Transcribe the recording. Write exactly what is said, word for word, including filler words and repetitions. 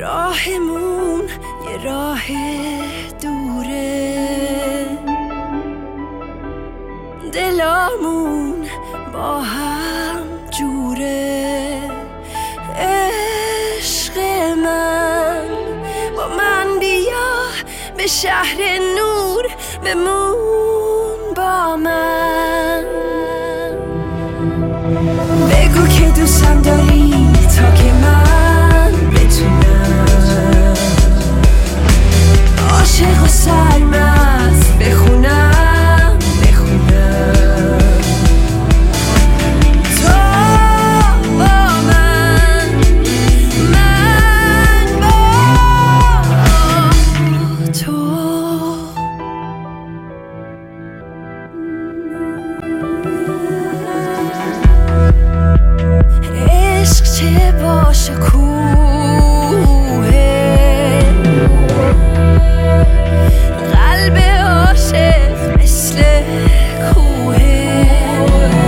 راهمون یه راه دوره، دلامون با هم جوره. عشق من با من بیا به شهر نور، بمون با من. بگو که دوستم داری تا که من بتونم عاشق و سرمست بخونم بخونم تو با من، من با تو. عشق چه باشه کوه، قلب عاشق مثل کوه.